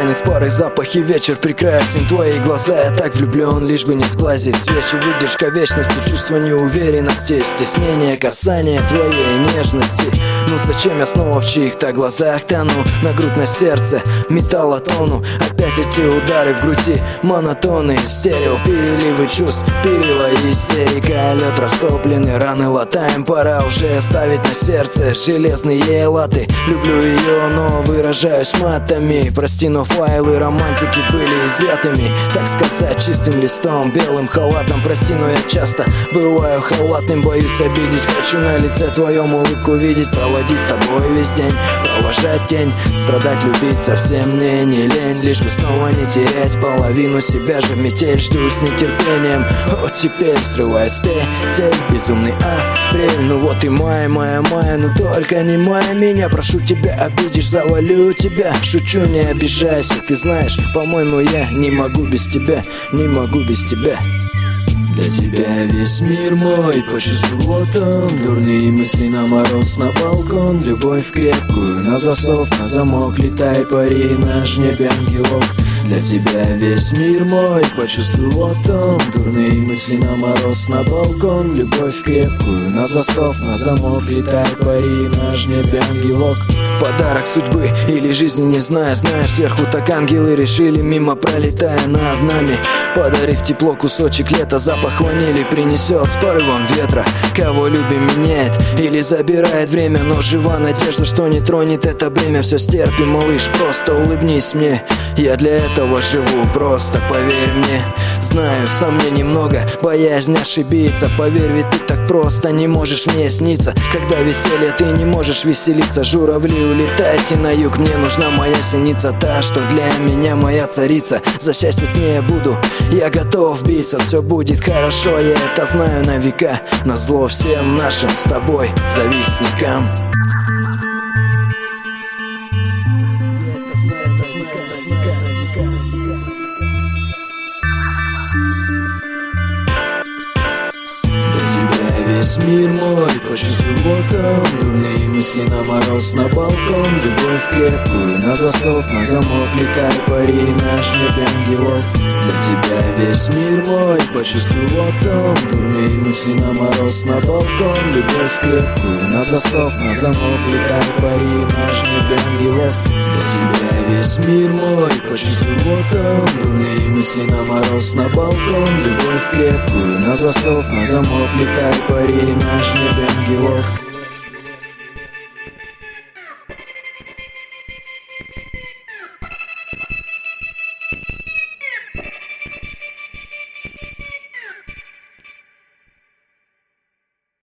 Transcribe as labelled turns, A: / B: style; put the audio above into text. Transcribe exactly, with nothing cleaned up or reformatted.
A: танец пары, запахи, вечер прекрасен. Твои глаза, я так влюблен, лишь бы не сглазить свечи. Выдержка вечности, чувство неуверенности, стеснение, касание твоей нежности. Ну зачем я снова в чьих-то глазах тону? На грудь, на сердце, металлотону. Опять эти удары в груди, монотоны, стерео, переливы чувств, перила истерика. Лед растопленный, раны латаем, пора уже ставить на сердце железные латы. Люблю ее, но выражаюсь матами. Прости, но файлы романтики были изъятыми, так сказать, чистым листом, белым халатом. Прости, но я часто бываю халатным, боюсь обидеть. Хочу на лице твоем улыбку видеть, проводить с тобой весь день, провожать день. Страдать, любить совсем мне не лень, лишь бы снова не терять половину себя же в метель. Жду с нетерпением, вот теперь срывает с петель безумный апрель. Ну вот и май, мая, мая, ну только не май меня. Прошу тебя, обидишь, завалю тебя. Шучу, не обижайся, ты знаешь, по-моему, я не могу без тебя, не могу без тебя. Для тебя весь мир мой, по чувству вот он. Дурные мысли на мороз, на балкон. Любовь крепкую, на засов, на замок. Летай, пари, наш небе ангелок. Для тебя весь мир мой, по чувству вот он. Дурные мысли на мороз, на балкон. Любовь крепкую, на засов, на замок. Летай, пари, наш небе ангелок. Подарок судьбы или жизни, не знаю. Знаешь, сверху так ангелы решили, мимо пролетая над нами, подарив тепло, кусочек лета. Запах ванили принесет с порывом ветра. Кого любим, меняет или забирает время, но жива надежда, что не тронет это бремя. Все стерпим, малыш, просто улыбнись мне. Я для этого живу, просто поверь мне. Знаю, сомнений много, боязнь ошибиться. Поверь, ведь ты так просто не можешь мне сниться. Когда веселье, ты не можешь веселиться. Журавли, улетайте на юг, мне нужна моя синица, та, что для меня моя царица. За счастье с ней я буду, я готов биться. Все будет хорошо, я это знаю на века. Назло всем нашим с тобой завистникам. Весь мир мой, по чувству вот он. Дурные мысли на мороз, на балкон. Любовь крепкую, на засов, на замок. Летай, пари, наш небе ангелок. Для тебя весь мир мой, по чувству вот он. Дурные мысли на мороз, на балкон. Любовь крепкую, на засов, на замок. Летай, пари, наш небе ангелок. Для тебя весь мир мой, по чувству вот он. Дурные мысли на мороз, на балкон. Любовь крепкую, на засов, на замок. Летай, пари,